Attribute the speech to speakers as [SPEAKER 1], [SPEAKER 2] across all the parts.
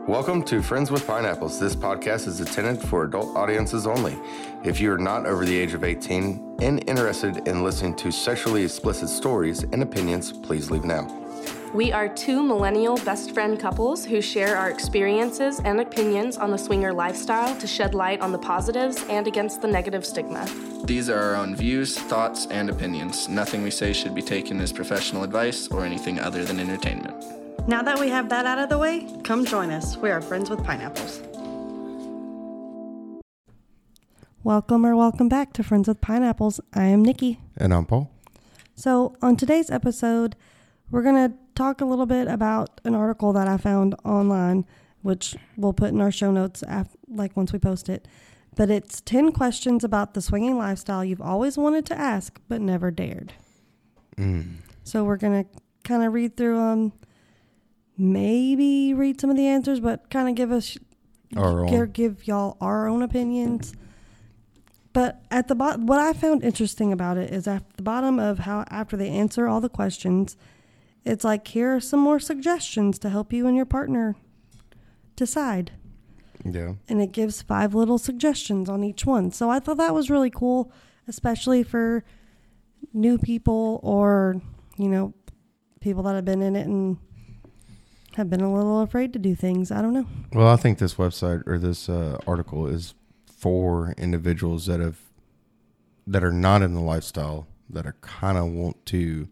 [SPEAKER 1] Welcome to Friends with Pineapples. This podcast is intended for adult audiences only. If you are not over the age of 18 and interested in listening to sexually explicit stories and opinions, please leave now.
[SPEAKER 2] We are two millennial best friend couples who share our experiences and opinions on the swinger lifestyle to shed light on the positives and against the negative stigma.
[SPEAKER 3] These are our own views, thoughts, and opinions. Nothing we say should be taken as professional advice or anything other than entertainment.
[SPEAKER 4] Now that we have that out of the way, come join us. We are Friends with Pineapples.
[SPEAKER 5] Welcome back to Friends with Pineapples. I am Nikki.
[SPEAKER 1] And I'm Paul.
[SPEAKER 5] So on today's episode, we're going to talk a little bit about an article that I found online, which we'll put in our show notes once we post it. But it's 10 questions about the swinging lifestyle you've always wanted to ask but never dared. So we're going to kind of read through them. Maybe read some of the answers, but kind of give y'all our own opinions. But at the bottom, what I found interesting about it is at the bottom of how after they answer all the questions, it's like, here are some more suggestions to help you and your partner decide.
[SPEAKER 1] Yeah.
[SPEAKER 5] And it gives 5 little suggestions on each one. So I thought that was really cool, especially for new people or, people that have been in it and have been a little afraid to do things. I don't know.
[SPEAKER 1] Well, I think this website or this article is for individuals that are not in the lifestyle, that are kind of want to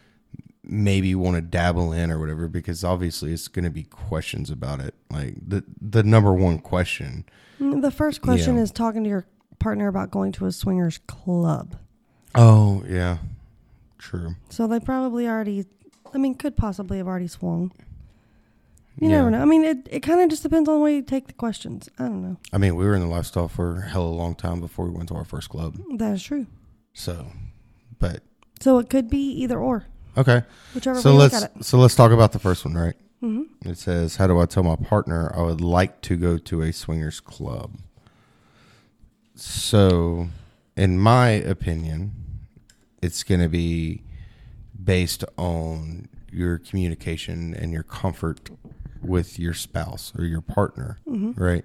[SPEAKER 1] dabble in or whatever, because obviously it's going to be questions about it. Like the number one question.
[SPEAKER 5] The first question is talking to your partner about going to a swingers club.
[SPEAKER 1] Oh, yeah. True.
[SPEAKER 5] So they probably could possibly have already swung. You never know. I mean, it kind of just depends on the way you take the questions. I don't know.
[SPEAKER 1] I mean, we were in the lifestyle for a hell of a long time before we went to our first club.
[SPEAKER 5] That is true.
[SPEAKER 1] So it could be either or. Okay.
[SPEAKER 5] Whichever way you look at it.
[SPEAKER 1] So let's talk about the first one, right?
[SPEAKER 5] Mm-hmm.
[SPEAKER 1] It says, how do I tell my partner I would like to go to a swingers club? So, in my opinion, it's going to be based on your communication and your comfort with your spouse or your partner, right?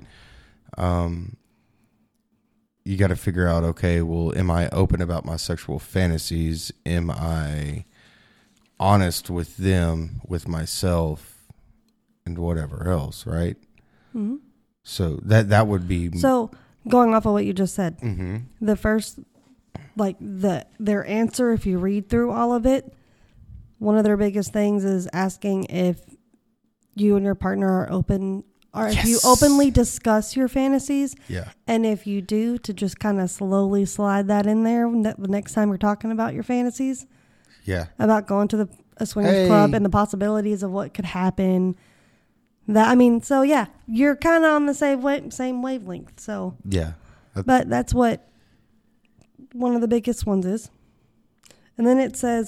[SPEAKER 1] You got to figure out, okay, well, am I open about my sexual fantasies? Am I honest with them, with myself, and whatever else, right? Mm-hmm. So that would be...
[SPEAKER 5] So, going off of what you just said, the first, their answer, if you read through all of it, one of their biggest things is asking if you and your partner are open, or if you openly discuss your fantasies.
[SPEAKER 1] Yeah.
[SPEAKER 5] And if you do, to just kind of slowly slide that in there the next time you're talking about your fantasies.
[SPEAKER 1] Yeah.
[SPEAKER 5] About going to a swingers club and the possibilities of what could happen. You're kind of on the same wavelength. So.
[SPEAKER 1] Yeah.
[SPEAKER 5] But that's what one of the biggest ones is. And then it says,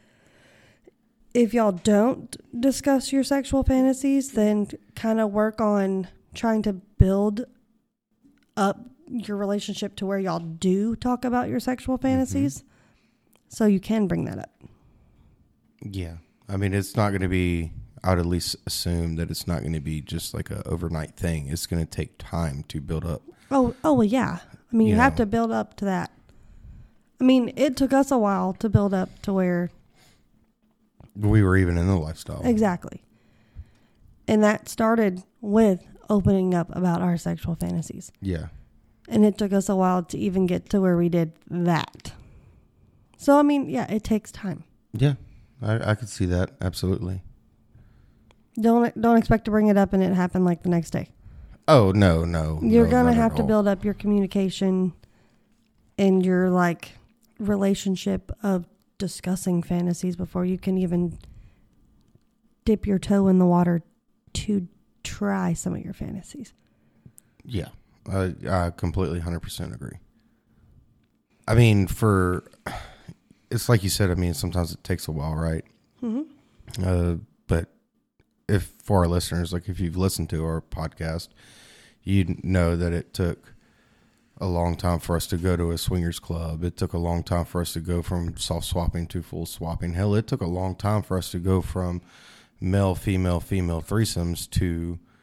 [SPEAKER 5] if y'all don't discuss your sexual fantasies, then kind of work on trying to build up your relationship to where y'all do talk about your sexual fantasies. So you can bring that up. Yeah.
[SPEAKER 1] I mean, it's not going to be, I would at least assume that it's not going to be just like an overnight thing. It's going to take time to build up.
[SPEAKER 5] Oh, well, yeah. I mean, you have to build up to that. I mean, it took us a while to build up to where
[SPEAKER 1] we were even in the lifestyle.
[SPEAKER 5] Exactly. And that started with opening up about our sexual fantasies.
[SPEAKER 1] Yeah.
[SPEAKER 5] And it took us a while to even get to where we did that. So, I mean, yeah, it takes time.
[SPEAKER 1] Yeah. I could see that. Absolutely.
[SPEAKER 5] Don't expect to bring it up and it happen the next day.
[SPEAKER 1] Oh, no.
[SPEAKER 5] You're going to have to build up your communication and your, relationship of discussing fantasies before you can even dip your toe in the water to try some of your fantasies.
[SPEAKER 1] Yeah, I completely 100% agree. I mean, it's like you said, I mean, sometimes it takes a while, right? Mm-hmm. But for our listeners, if you've listened to our podcast, you know that it took a long time for us to go to a swingers club. It took a long time for us to go from soft swapping to full swapping. Hell, it took a long time for us to go from male, female threesomes to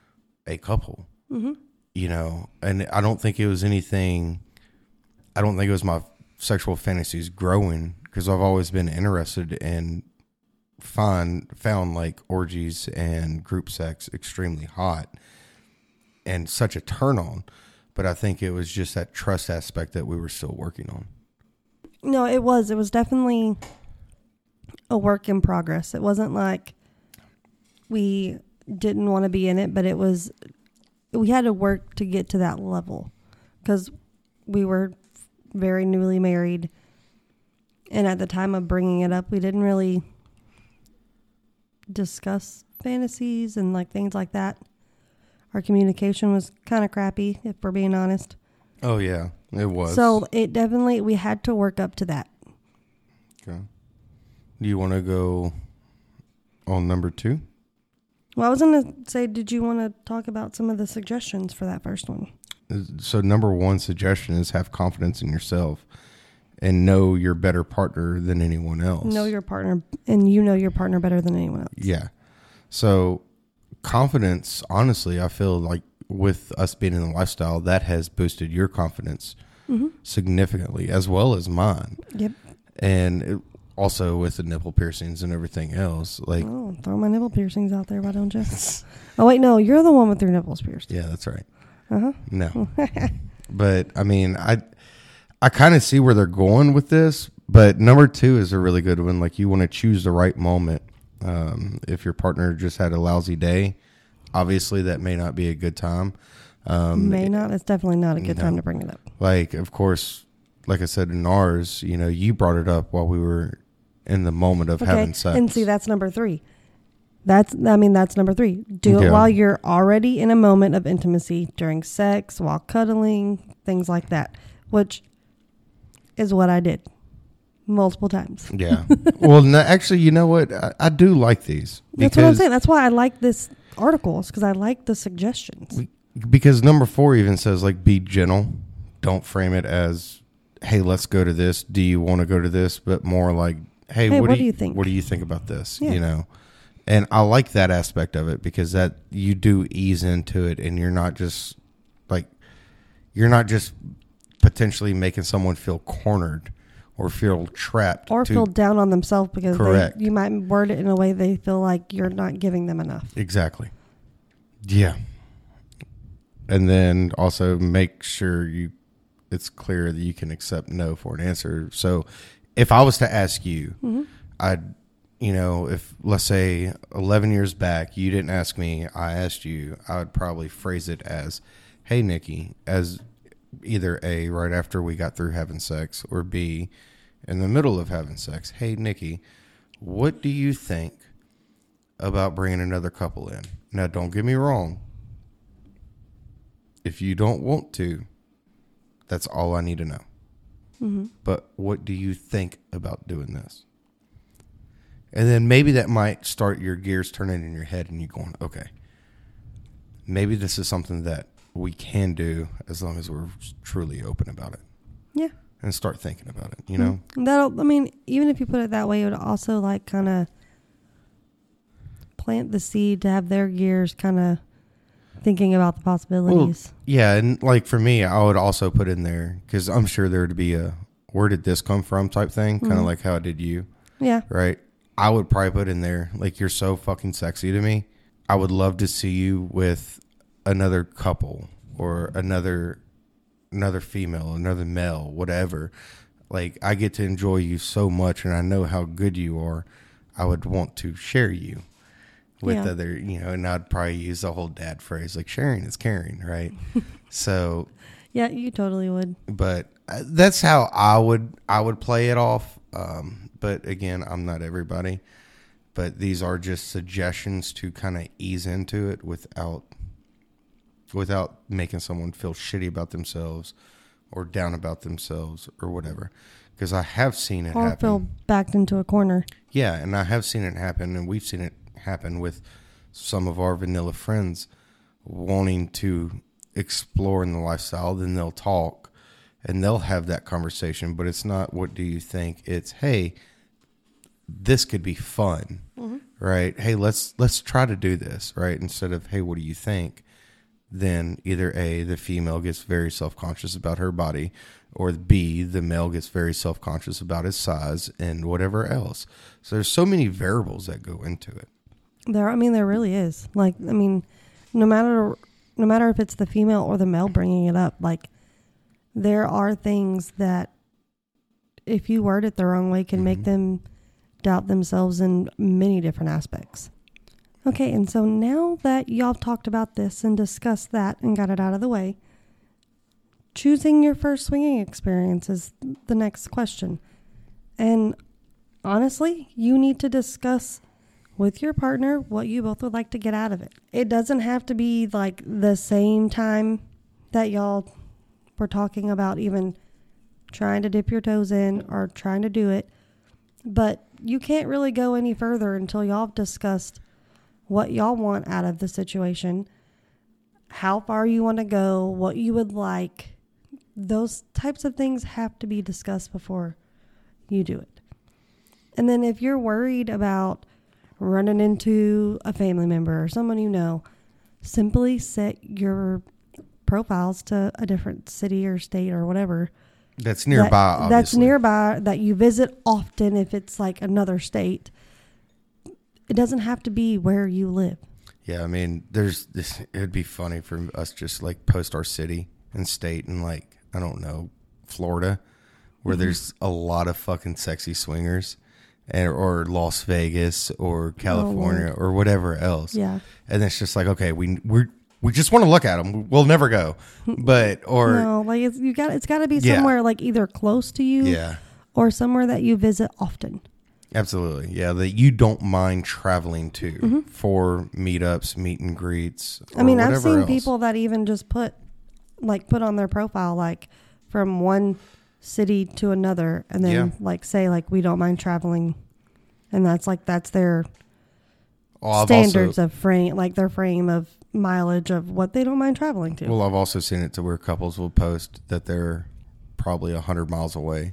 [SPEAKER 1] a couple, you know, and I don't think it was anything. I don't think it was my sexual fantasies growing, because I've always been interested in found like orgies and group sex extremely hot and such a turn on. But I think it was just that trust aspect that we were still working on.
[SPEAKER 5] No, it was definitely a work in progress. It wasn't like we didn't want to be in it, but we had to work to get to that level, because we were very newly married. And at the time of bringing it up, we didn't really discuss fantasies and like things like that. Our communication was kind of crappy, if we're being honest.
[SPEAKER 1] Oh, yeah, it was.
[SPEAKER 5] So we had to work up to that.
[SPEAKER 1] Okay. Do you want to go on number 2?
[SPEAKER 5] Well, I was going to say, did you want to talk about some of the suggestions for that first one?
[SPEAKER 1] So number 1 suggestion is have confidence in yourself and know you're better partner than anyone else.
[SPEAKER 5] Know your partner, and you know your partner better than anyone else.
[SPEAKER 1] Yeah. So confidence, honestly, I feel like with us being in the lifestyle, that has boosted your confidence significantly, as well as mine.
[SPEAKER 5] Yep.
[SPEAKER 1] And also with the nipple piercings and everything else. Like,
[SPEAKER 5] oh, throw my nipple piercings out there, why don't you? Oh, wait, no, you're the one with your nipples pierced.
[SPEAKER 1] Yeah, that's right.
[SPEAKER 5] Uh-huh.
[SPEAKER 1] No. But, I mean, I kind of see where they're going with this, but number 2 is a really good one. Like, you want to choose the right moment. If your partner just had a lousy day, obviously that may not be a good time.
[SPEAKER 5] It's definitely not a good time to bring it up.
[SPEAKER 1] Like, of course, like I said, in ours, you know, you brought it up while we were in the moment of having sex.
[SPEAKER 5] And see, that's number 3. That's number 3. Do it while you're already in a moment of intimacy, during sex, while cuddling, things like that, which is what I did multiple times.
[SPEAKER 1] Yeah. Well, no, actually, you know what? I do like these.
[SPEAKER 5] That's what I'm saying. That's why I like this article, because I like the suggestions.
[SPEAKER 1] Because number 4 even says, like, be gentle. Don't frame it as, hey, let's go to this. Do you want to go to this? But more like, hey, what do you think? What do you think about this? Yeah. You know? And I like that aspect of it, because that you do ease into it, and you're not just potentially making someone feel cornered or feel trapped.
[SPEAKER 5] Or feel down on themselves because you might word it in a way they feel like you're not giving them enough.
[SPEAKER 1] Exactly. Yeah. And then also make sure it's clear that you can accept no for an answer. So if I was to ask you, if let's say 11 years back, you didn't ask me, I asked you, I would probably phrase it as, hey, Nikki, as either A, right after we got through having sex, or B, in the middle of having sex. Hey, Nikki, what do you think about bringing another couple in? Now, don't get me wrong. If you don't want to, that's all I need to know. Mm-hmm. But what do you think about doing this? And then maybe that might start your gears turning in your head, and you going, okay, maybe this is something that we can do as long as we're truly open about it.
[SPEAKER 5] Yeah.
[SPEAKER 1] And start thinking about it, you know?
[SPEAKER 5] Even if you put it that way, it would also like kind of plant the seed to have their gears kind of thinking about the possibilities.
[SPEAKER 1] Well, yeah. And like for me, I would also put in there, because I'm sure there would be a where did this come from type thing, kind of like how I did you. Yeah. Right. I would probably put in there, like, you're so fucking sexy to me. I would love to see you with another couple or another female, another male, whatever. Like, I get to enjoy you so much, and I know how good you are. I would want to share you with other, and I'd probably use the whole dad phrase, like, sharing is caring, right? So
[SPEAKER 5] yeah, you totally would.
[SPEAKER 1] But that's how I would play it off. But again, I'm not everybody. But these are just suggestions to kind of ease into it without making someone feel shitty about themselves or down about themselves or whatever. Because I have seen it happen. Or
[SPEAKER 5] feel backed into a corner.
[SPEAKER 1] Yeah, and I have seen it happen, and we've seen it happen with some of our vanilla friends wanting to explore in the lifestyle. Then they'll talk, and they'll have that conversation. But it's not, what do you think? It's, hey, this could be fun, right? Hey, let's try to do this, right? Instead of, hey, what do you think? then either A, the female gets very self-conscious about her body, or B, the male gets very self-conscious about his size and whatever else. So there's so many variables that go into it.
[SPEAKER 5] There really is. Like, I mean, no matter if it's the female or the male bringing it up, like, there are things that if you word it the wrong way can make them doubt themselves in many different aspects. Okay, and so now that y'all talked about this and discussed that and got it out of the way, choosing your first swinging experience is the next question. And honestly, you need to discuss with your partner what you both would like to get out of it. It doesn't have to be like the same time that y'all were talking about even trying to dip your toes in or trying to do it. But you can't really go any further until y'all have discussed what y'all want out of the situation, how far you want to go, what you would like. Those types of things have to be discussed before you do it. And then if you're worried about running into a family member or someone you know, simply set your profiles to a different city or state or whatever.
[SPEAKER 1] That's nearby, obviously.
[SPEAKER 5] That's nearby, that you visit often if it's like another state. It doesn't have to be where you live.
[SPEAKER 1] Yeah, I mean, it'd be funny for us just like post our city and state and like, I don't know, Florida, where there's a lot of fucking sexy swingers, or Las Vegas or California or whatever else.
[SPEAKER 5] Yeah.
[SPEAKER 1] And it's just like, okay, we just want to look at them. We'll never go. But, or.
[SPEAKER 5] No, like it's got to be somewhere like either close to you or somewhere that you visit often.
[SPEAKER 1] Absolutely. Yeah. That you don't mind traveling to for meetups, meet and greets.
[SPEAKER 5] I mean, I've seen people that even just put on their profile, like from one city to another and then like say like, we don't mind traveling. And that's their standards of frame, like their frame of mileage of what they don't mind traveling to.
[SPEAKER 1] Well, I've also seen it to where couples will post that they're probably 100 miles away,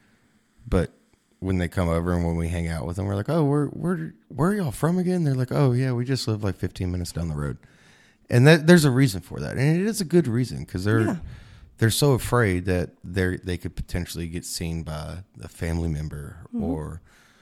[SPEAKER 1] but when they come over and when we hang out with them, we're like, oh, where are y'all from again? They're like, oh yeah, we just live like 15 minutes down the road. And there's a reason for that. And it is a good reason, because they're so afraid that they could potentially get seen by a family member or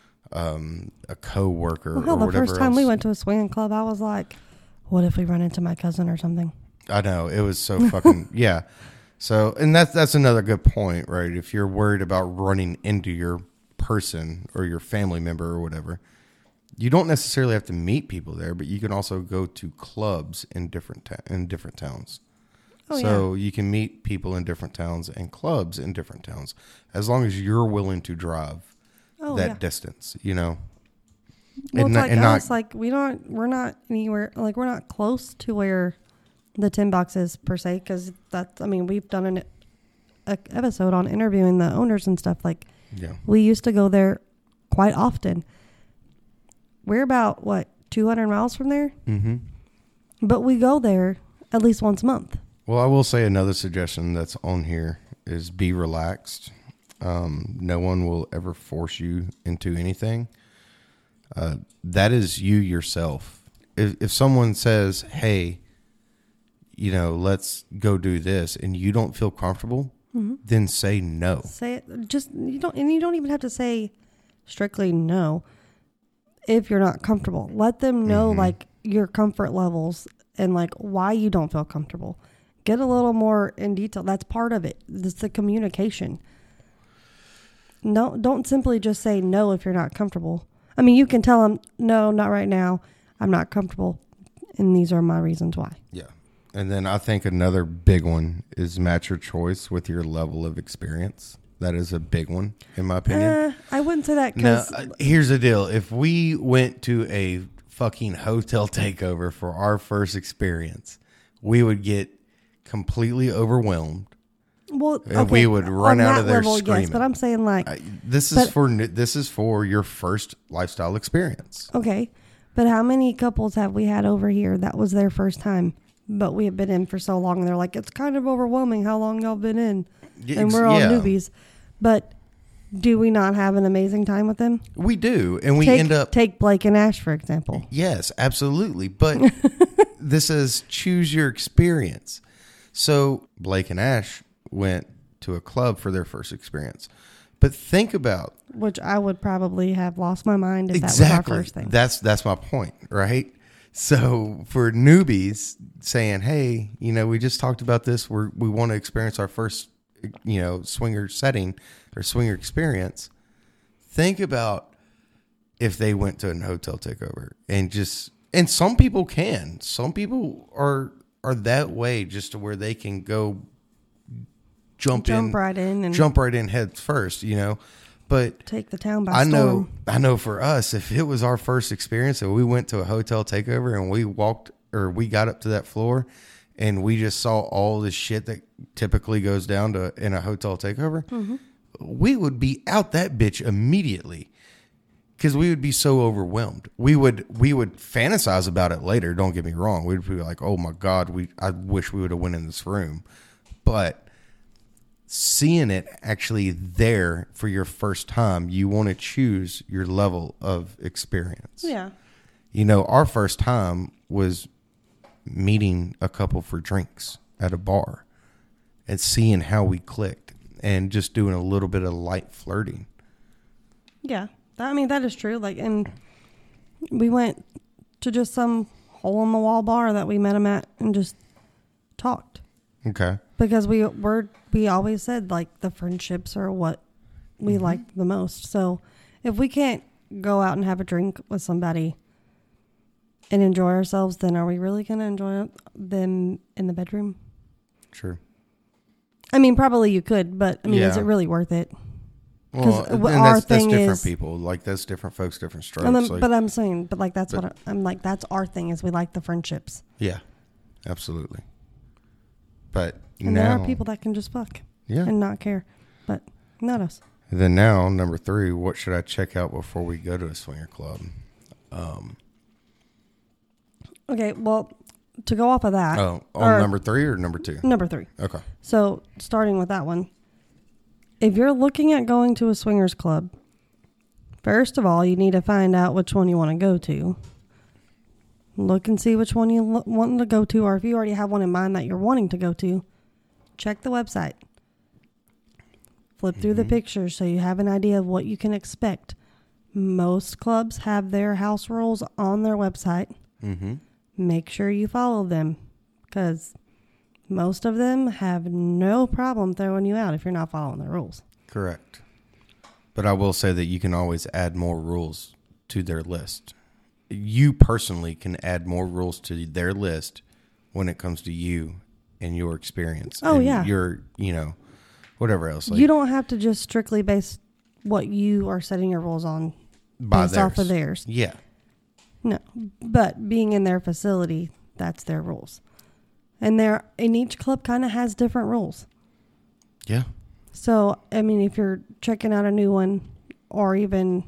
[SPEAKER 1] a co-worker or whatever.
[SPEAKER 5] The first time we went to a swinging club, I was like, what if we run into my cousin or something?
[SPEAKER 1] I know. It was so fucking, yeah. So, and that's another good point, right? If you're worried about running into your person or your family member or whatever, you don't necessarily have to meet people there, but you can also go to clubs in different towns. So you can meet people in different towns and clubs in different towns, as long as you're willing to drive that distance, you know.
[SPEAKER 5] Well, it's like us, like we're not anywhere, like we're not close to where the Tin Box is per se, because we've done an episode on interviewing the owners and stuff. Like, we used to go there quite often. We're about 200 miles from there, but we go there at least once a month.
[SPEAKER 1] Well, I will say another suggestion that's on here is be relaxed. No one will ever force you into anything. That is you yourself. If someone says, hey, you know, let's go do this, and you don't feel comfortable, then say no.
[SPEAKER 5] Say it. You don't even have to say strictly no if you're not comfortable. Let them know like your comfort levels and like why you don't feel comfortable. Get a little more in detail. That's part of it. It's the communication. No, don't simply just say no if you're not comfortable. I mean, you can tell them, no, not right now. I'm not comfortable, and these are my reasons why. Yeah.
[SPEAKER 1] And then I think another big one is match your choice with your level of experience. That is a big one, in my opinion.
[SPEAKER 5] I wouldn't say that because...
[SPEAKER 1] here's the deal. If we went to a fucking hotel takeover for our first experience, we would get completely overwhelmed.
[SPEAKER 5] Well,
[SPEAKER 1] and we would run out of there screaming.
[SPEAKER 5] Yes, but I'm saying like...
[SPEAKER 1] This is for your first lifestyle experience.
[SPEAKER 5] Okay. But how many couples have we had over here that was their first time, but we have been in for so long, and they're like, it's kind of overwhelming how long y'all been in, and we're all newbies. But do we not have an amazing time with them?
[SPEAKER 1] We do, and we
[SPEAKER 5] take Blake and Ash, for example.
[SPEAKER 1] Yes, absolutely. But this is choose your experience. So Blake and Ash went to a club for their first experience. But think about,
[SPEAKER 5] which I would probably have lost my mind if
[SPEAKER 1] exactly,
[SPEAKER 5] that was our first thing.
[SPEAKER 1] That's my point, right? So for newbies saying, hey, we just talked about this. We want to experience our first, swinger setting or swinger experience. Think about if they went to a hotel takeover and some people can. Some people are that way just to where they can go jump right in head first, but
[SPEAKER 5] take the town by storm.
[SPEAKER 1] I know for us, if it was our first experience and we went to a hotel takeover and we got up to that floor and we just saw all this shit that typically goes down to in a hotel takeover, we would be out that bitch immediately because we would be so overwhelmed. We would fantasize about it later. Don't get me wrong. We'd be like, oh my God, I wish we would have went in this room, but seeing it actually there for your first time, you want to choose your level of experience.
[SPEAKER 5] Yeah.
[SPEAKER 1] Our first time was meeting a couple for drinks at a bar and seeing how we clicked and just doing a little bit of light flirting.
[SPEAKER 5] Yeah. That is true. Like, and we went to just some hole in the wall bar that we met them at and just talked.
[SPEAKER 1] Okay.
[SPEAKER 5] Because we always said, like, the friendships are what we like the most. So if we can't go out and have a drink with somebody and enjoy ourselves, then are we really going to enjoy them in the bedroom?
[SPEAKER 1] Sure.
[SPEAKER 5] Probably you could, but is it really worth it?
[SPEAKER 1] Well, and that's different people. Like, that's different folks, different strokes.
[SPEAKER 5] But I'm saying, that's that's our thing is we like the friendships.
[SPEAKER 1] Yeah, absolutely. But
[SPEAKER 5] and there are people that can just fuck and not care, but not us.
[SPEAKER 1] And then now, number 3, what should I check out before we go to a swinger club?
[SPEAKER 5] Okay, well, to go off of that.
[SPEAKER 1] Oh, number 3 or number 2?
[SPEAKER 5] Number 3.
[SPEAKER 1] Okay.
[SPEAKER 5] So starting with that one, if you're looking at going to a swingers club, first of all, you need to find out which one you want to go to. Look and see which one you want to go to, or if you already have one in mind that you're wanting to go to, check the website. Flip through the pictures so you have an idea of what you can expect. Most clubs have their house rules on their website.
[SPEAKER 1] Mm-hmm.
[SPEAKER 5] Make sure you follow them because most of them have no problem throwing you out if you're not following the rules.
[SPEAKER 1] Correct. But I will say that you can always add more rules to their list. You personally can add more rules to their list when it comes to you and your experience.
[SPEAKER 5] Oh,
[SPEAKER 1] and
[SPEAKER 5] yeah.
[SPEAKER 1] Your, whatever else.
[SPEAKER 5] You don't have to just strictly base what you are setting your rules on based off of theirs.
[SPEAKER 1] Yeah.
[SPEAKER 5] No, but being in their facility, that's their rules. And each club kind of has different rules.
[SPEAKER 1] Yeah.
[SPEAKER 5] So, if you're checking out a new one or even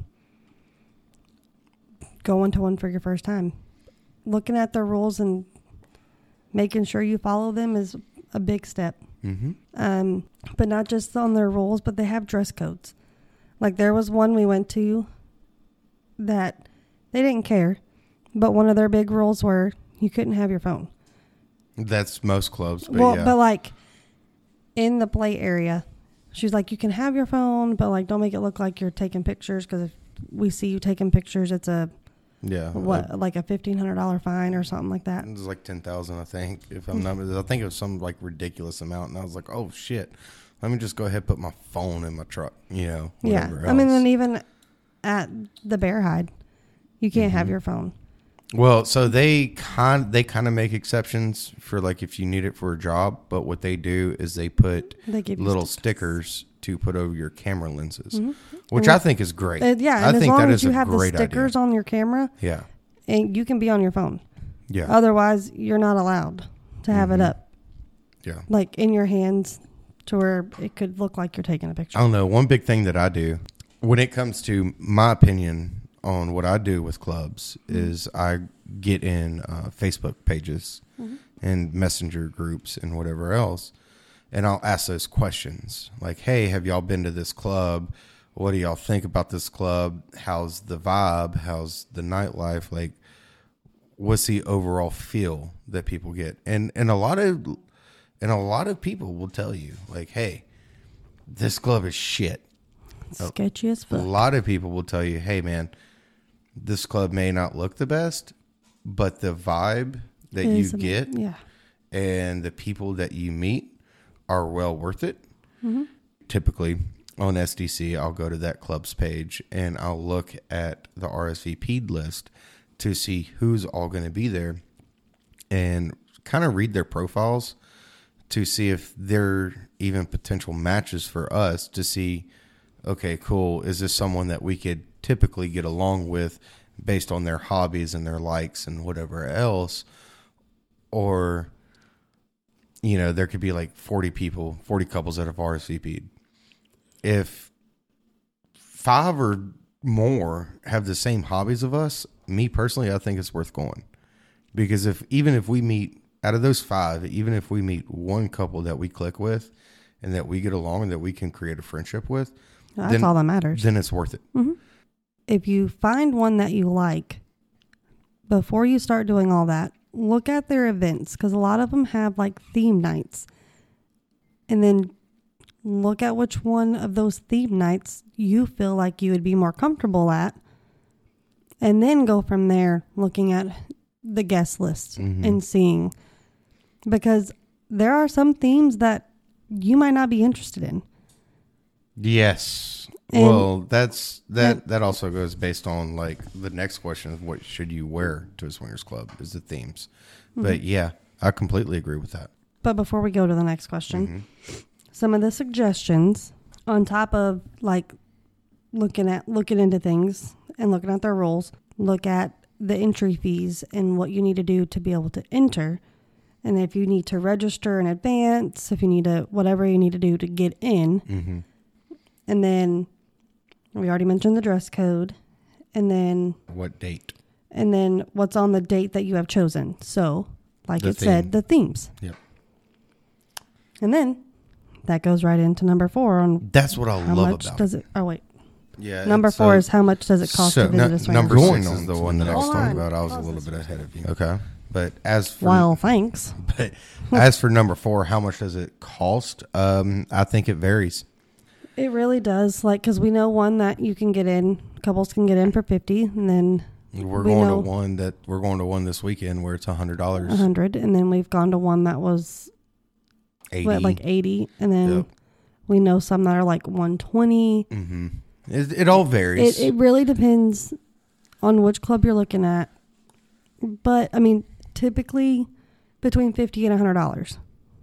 [SPEAKER 5] going to one for your first time, looking at their rules and making sure you follow them is a big step. Mm-hmm. But not just on their rules, but they have dress codes. Like there was one we went to that they didn't care, but one of their big rules were you couldn't have your phone.
[SPEAKER 1] That's most clubs. But
[SPEAKER 5] but like in the play area, she's like, you can have your phone, but like don't make it look like you're taking pictures because if we see you taking pictures, it's like a $1,500 fine or something like that.
[SPEAKER 1] It was like $10,000, I think. If I'm not, I think it was some like ridiculous amount, and I was like, oh shit, let me just go ahead and put my phone in my truck. Whatever else.
[SPEAKER 5] And even at the Bear Hide, you can't have your phone.
[SPEAKER 1] Well, so they kind of make exceptions for like if you need it for a job, but what they do is they put little stickers to put over your camera lenses, which I think is great.
[SPEAKER 5] And
[SPEAKER 1] I think
[SPEAKER 5] as long
[SPEAKER 1] that
[SPEAKER 5] as
[SPEAKER 1] is
[SPEAKER 5] you
[SPEAKER 1] a
[SPEAKER 5] have the
[SPEAKER 1] great
[SPEAKER 5] stickers
[SPEAKER 1] idea.
[SPEAKER 5] on your camera, and you can be on your phone.
[SPEAKER 1] Yeah.
[SPEAKER 5] Otherwise, you're not allowed to have it up.
[SPEAKER 1] Yeah.
[SPEAKER 5] Like in your hands to where it could look like you're taking a picture.
[SPEAKER 1] I don't know. One big thing that I do when it comes to my opinion on what I do with clubs is I get in Facebook pages and messenger groups and whatever else, and I'll ask those questions like, hey, have y'all been to this club? What do y'all think about this club? How's the vibe? How's the nightlife? Like, what's the overall feel that people get? And a lot of people will tell you, like, hey, this club is shit.
[SPEAKER 5] Sketchy as
[SPEAKER 1] A
[SPEAKER 5] fuck.
[SPEAKER 1] lot of people will tell you, hey, man, this club may not look the best, but the vibe that you get
[SPEAKER 5] Yeah.
[SPEAKER 1] and the people that you meet are well worth it.
[SPEAKER 5] Mm-hmm.
[SPEAKER 1] Typically on SDC, I'll go to that club's page and I'll look at the RSVP'd list to see who's all going to be there and kind of read their profiles to see if they're even potential matches for us to see, okay, cool, is this someone that we could typically get along with based on their hobbies and their likes and whatever else? Or, you know, there could be like 40 couples that have RSVP'd. If 5 or more have the same hobbies of us, me personally, I think it's worth going. Because even if we meet, out of those 5, even if we meet one couple that we click with and that we get along and that we can create a friendship with,
[SPEAKER 5] That's all that matters.
[SPEAKER 1] then it's worth it.
[SPEAKER 5] Mm-hmm. If you find one that you like, before you start doing all that, look at their events, because a lot of them have like theme nights. And then look at which one of those theme nights you feel like you would be more comfortable at. And then go from there looking at the guest list and seeing. Because there are some themes that you might not be interested in.
[SPEAKER 1] Yes.
[SPEAKER 5] And-
[SPEAKER 1] well, that also goes based on like the next question of what should you wear to a swingers club is the themes. But yeah, I completely agree with that.
[SPEAKER 5] But before we go to the next question, some of the suggestions on top of like looking into things and looking at their rules, look at the entry fees and what you need to do to be able to enter. And if you need to register in advance, if you need to, whatever you need to do to get in. And then we already mentioned the dress code. And then
[SPEAKER 1] What date?
[SPEAKER 5] and then what's on the date that you have chosen. So, like
[SPEAKER 1] The
[SPEAKER 5] it said,
[SPEAKER 1] theme.
[SPEAKER 5] the themes.
[SPEAKER 1] Yep.
[SPEAKER 5] And then that goes right into number 4 on
[SPEAKER 1] That's what I
[SPEAKER 5] how
[SPEAKER 1] love
[SPEAKER 5] much
[SPEAKER 1] about
[SPEAKER 5] does it. Oh wait,
[SPEAKER 1] Yeah.
[SPEAKER 5] number 4 is how much does it cost to visit a swinger?
[SPEAKER 1] number 6 is the one that I was
[SPEAKER 5] Hold
[SPEAKER 1] talking
[SPEAKER 5] on.
[SPEAKER 1] about. I was a little bit ahead of you. Okay. But as for
[SPEAKER 5] Well, thanks.
[SPEAKER 1] but as for number 4, how much does it cost? I think it varies.
[SPEAKER 5] It really does. Like, because we know one that you can get in, couples can get in for 50, and then
[SPEAKER 1] We're
[SPEAKER 5] we
[SPEAKER 1] going
[SPEAKER 5] know
[SPEAKER 1] to one this weekend where it's $100,
[SPEAKER 5] 100, and then we've gone to one that was
[SPEAKER 1] 80.
[SPEAKER 5] what, like 80, and then
[SPEAKER 1] Yep.
[SPEAKER 5] we know some that are like 120.
[SPEAKER 1] It all varies.
[SPEAKER 5] It really depends on which club you're looking at. But, I mean, typically between $50 and $100.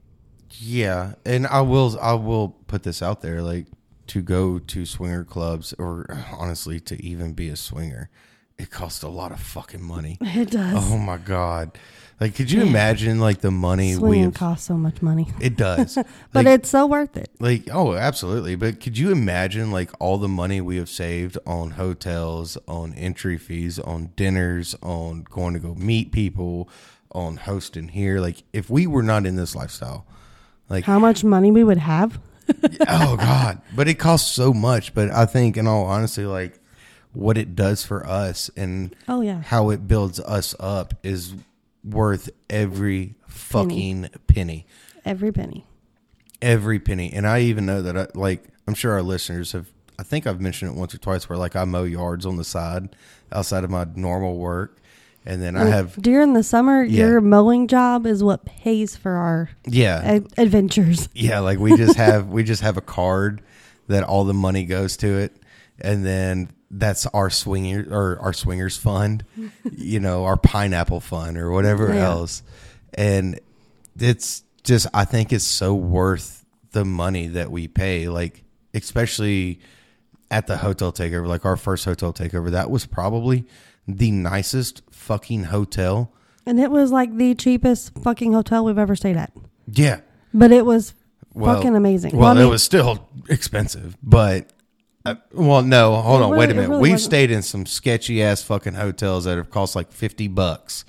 [SPEAKER 1] Yeah, and I will put this out there, like, to go to swinger clubs, or honestly to even be a swinger, it costs a lot of fucking money.
[SPEAKER 5] It does.
[SPEAKER 1] Oh my god! Like, could you imagine like the money we
[SPEAKER 5] Swinging
[SPEAKER 1] have?
[SPEAKER 5] costs so much money.
[SPEAKER 1] It does,
[SPEAKER 5] But
[SPEAKER 1] like,
[SPEAKER 5] it's so worth it.
[SPEAKER 1] like, oh, absolutely. But could you imagine like all the money we have saved on hotels, on entry fees, on dinners, on going to go meet people, on hosting here? Like, if we were not in this lifestyle, like,
[SPEAKER 5] How much money we would have?
[SPEAKER 1] oh god, but it costs so much. But I think, in all honesty, like what it does for us and
[SPEAKER 5] Oh, yeah.
[SPEAKER 1] how it builds us up is worth every fucking penny.
[SPEAKER 5] Every penny.
[SPEAKER 1] Every penny. And I even know that I'm sure our listeners have, I think I've mentioned it once or twice, where like I mow yards on the side outside of my normal work. And then I have,
[SPEAKER 5] During the summer,
[SPEAKER 1] Yeah.
[SPEAKER 5] your mowing job is what pays for our adventures.
[SPEAKER 1] yeah, like we just have a card that all the money goes to it. And then that's our swingers fund, our pineapple fund or whatever
[SPEAKER 5] Yeah.
[SPEAKER 1] else. And it's just, I think it's so worth the money that we pay, like, especially at the hotel takeover, like our first hotel takeover, that was probably the nicest fucking hotel.
[SPEAKER 5] And it was like the cheapest fucking hotel we've ever stayed at.
[SPEAKER 1] Yeah.
[SPEAKER 5] But it was
[SPEAKER 1] Well,
[SPEAKER 5] fucking amazing.
[SPEAKER 1] Well,
[SPEAKER 5] I mean,
[SPEAKER 1] it was still expensive, but no, hold on, wait a minute.
[SPEAKER 5] really
[SPEAKER 1] We've
[SPEAKER 5] wasn't.
[SPEAKER 1] stayed in some sketchy ass fucking hotels that have cost like $50,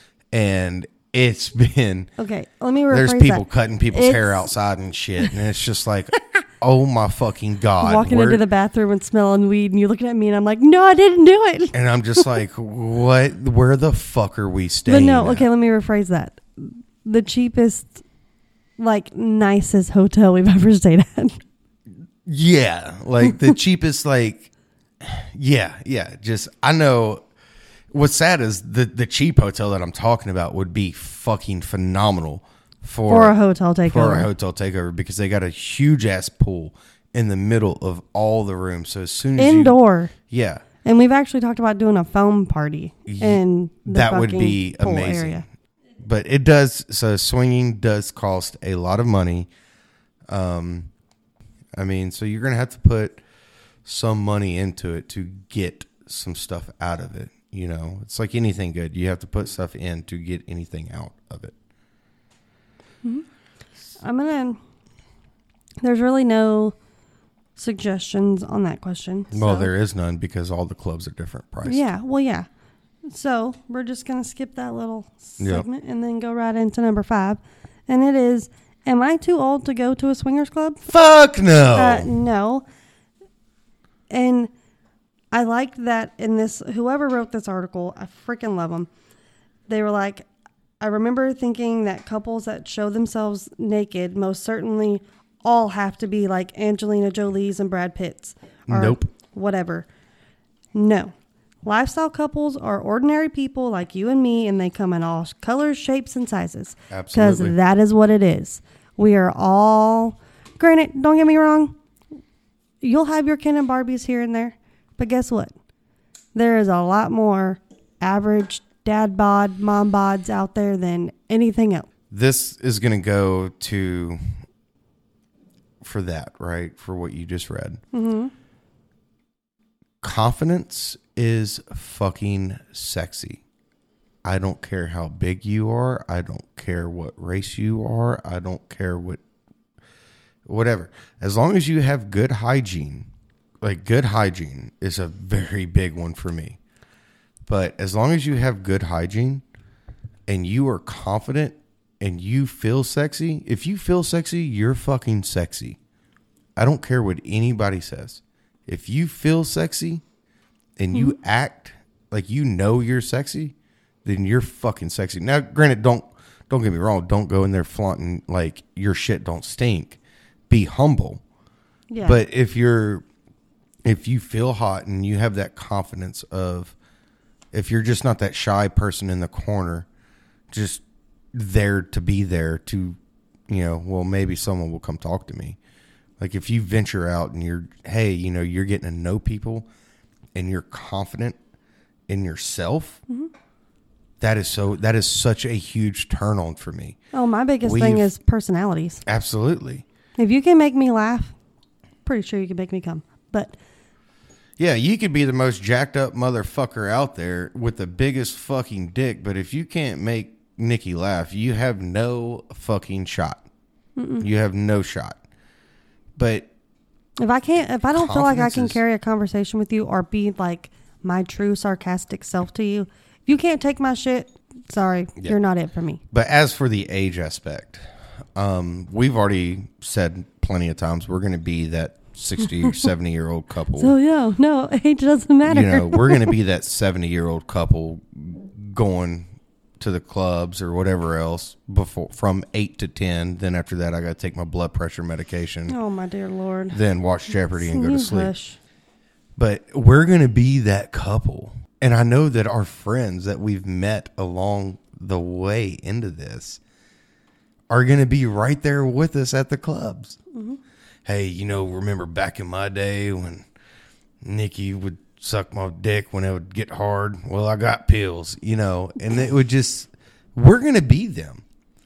[SPEAKER 1] and it's been
[SPEAKER 5] okay, let me rephrase
[SPEAKER 1] there's people
[SPEAKER 5] that.
[SPEAKER 1] cutting people's
[SPEAKER 5] It's-
[SPEAKER 1] hair outside and shit, and it's just like, oh my fucking God.
[SPEAKER 5] Walking into the bathroom and smelling weed, and you're looking at me, and I'm like, no, I didn't do it.
[SPEAKER 1] And I'm just like, what? Where the fuck are we staying?
[SPEAKER 5] But no,
[SPEAKER 1] at?
[SPEAKER 5] okay, let me rephrase that. The cheapest, like, nicest hotel we've ever stayed at.
[SPEAKER 1] Yeah, like the cheapest, like, yeah. Just, I know. What's sad is the cheap hotel that I'm talking about would be fucking phenomenal for
[SPEAKER 5] a hotel takeover.
[SPEAKER 1] For a hotel takeover, because they got a huge ass pool in the middle of all the rooms. So as soon as
[SPEAKER 5] indoor,
[SPEAKER 1] yeah,
[SPEAKER 5] and we've actually talked about doing a foam party in the
[SPEAKER 1] that would be
[SPEAKER 5] pool
[SPEAKER 1] amazing.
[SPEAKER 5] area.
[SPEAKER 1] But it does. So swinging does cost a lot of money. I mean, so you're gonna have to put some money into it to get some stuff out of it. You know, it's like anything good. You have to put stuff in to get anything out of it.
[SPEAKER 5] Mm-hmm. There's really no suggestions on that question.
[SPEAKER 1] Well, there is none because all the clubs are different price.
[SPEAKER 5] Yeah. Well, yeah. So we're just going to skip that little segment and then go right into number 5. And it is, am I too old to go to a swingers club?
[SPEAKER 1] Fuck no.
[SPEAKER 5] No. And I like that in this, whoever wrote this article, I freaking love them. They were like, I remember thinking that couples that show themselves naked most certainly all have to be like Angelina Jolie's and Brad Pitt's. Or
[SPEAKER 1] Nope.
[SPEAKER 5] Whatever. No. Lifestyle couples are ordinary people like you and me, and they come in all colors, shapes, and sizes.
[SPEAKER 1] Absolutely.
[SPEAKER 5] Because that is what it is. We are all, granted, don't get me wrong, you'll have your Ken and Barbies here and there. But guess what? There is a lot more average dad bod, mom bods out there than anything else.
[SPEAKER 1] This is going to go for that, right? For what you just read. Mm-hmm. Confidence is fucking sexy. I don't care how big you are. I don't care what race you are. I don't care whatever. As long as you have good hygiene. Like, good hygiene is a very big one for me. But as long as you have good hygiene and you are confident and you feel sexy, if you feel sexy, you're fucking sexy. I don't care what anybody says. If you feel sexy and you act like you know you're sexy, then you're fucking sexy. Now, granted, don't get me wrong. Don't go in there flaunting like your shit don't stink. Be humble.
[SPEAKER 5] Yeah.
[SPEAKER 1] But if you feel hot and you have that confidence of, if you're just not that shy person in the corner, just there to be there to, you know, well, maybe someone will come talk to me. Like if you venture out and you're getting to know people and you're confident in yourself, that is such a huge turn on for me.
[SPEAKER 5] Oh, my biggest thing is personalities.
[SPEAKER 1] Absolutely.
[SPEAKER 5] If you can make me laugh, pretty sure you can make me come. But
[SPEAKER 1] yeah, you could be the most jacked up motherfucker out there with the biggest fucking dick, but if you can't make Nikki laugh, you have no fucking shot. You have no shot. But
[SPEAKER 5] if I don't feel like I can carry a conversation with you or be like my true sarcastic self to you, if you can't take my shit, sorry, you're not it for me.
[SPEAKER 1] But as for the age aspect, we've already said plenty of times we're going to be that 60 or 70-year-old couple.
[SPEAKER 5] So, yeah, no, age doesn't matter.
[SPEAKER 1] You know, we're going to be that 70-year-old couple going to the clubs or whatever else from 8 to 10. Then after that, I got to take my blood pressure medication.
[SPEAKER 5] Oh, my dear Lord.
[SPEAKER 1] Then watch Jeopardy and go to sleep.
[SPEAKER 5] Hush.
[SPEAKER 1] But we're going to be that couple. And I know that our friends that we've met along the way into this are going to be right there with us at the clubs. Mm-hmm. Hey, you know, remember back in my day when Nikki would suck my dick when it would get hard? Well, I got pills, you know, and it would just, we're going to be them.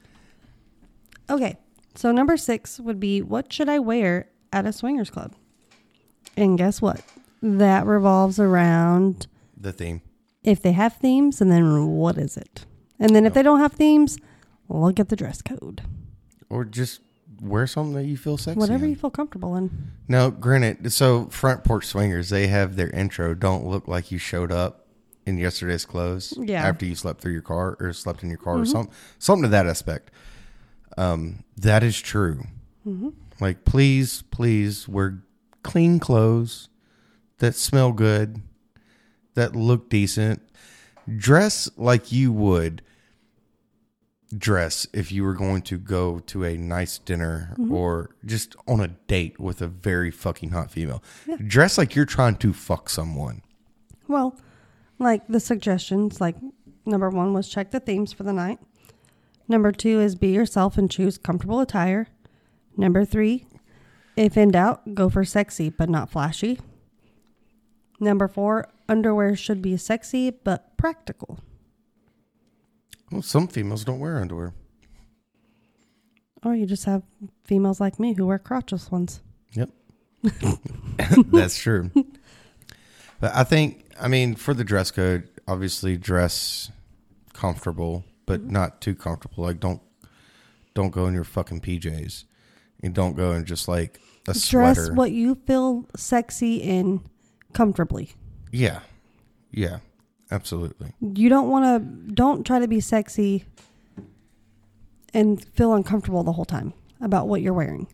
[SPEAKER 5] Okay. So number 6 would be, what should I wear at a swingers club? And guess what? That revolves around
[SPEAKER 1] the theme.
[SPEAKER 5] If they have themes, and then what is it? And then if they don't have themes, look at the dress code.
[SPEAKER 1] Or just wear something that you feel sexy
[SPEAKER 5] Whatever
[SPEAKER 1] in.
[SPEAKER 5] you feel comfortable in.
[SPEAKER 1] Now, granted, so Front Porch Swingers, they have their intro, don't look like you showed up in yesterday's clothes after you slept through your car or slept in your car or something to that aspect. That is true. Like, please wear clean clothes that smell good, that look decent. Dress like you would dress if you were going to go to a nice dinner or just on a date with a very fucking hot female. Yeah. Dress like you're trying to fuck someone.
[SPEAKER 5] Well, like the suggestions, like number 1 was check the themes for the night. Number 2 is be yourself and choose comfortable attire. Number 3, if in doubt, go for sexy but not flashy. Number 4, underwear should be sexy but practical.
[SPEAKER 1] Well, some females don't wear underwear.
[SPEAKER 5] Or you just have females like me who wear crotchless ones.
[SPEAKER 1] Yep. That's true. But I think, for the dress code, obviously dress comfortable, but not too comfortable. Like, don't go in your fucking PJs. And don't go in just like a sweater.
[SPEAKER 5] Dress what you feel sexy in comfortably.
[SPEAKER 1] Yeah. Yeah. Absolutely.
[SPEAKER 5] You don't try to be sexy and feel uncomfortable the whole time about what you're wearing.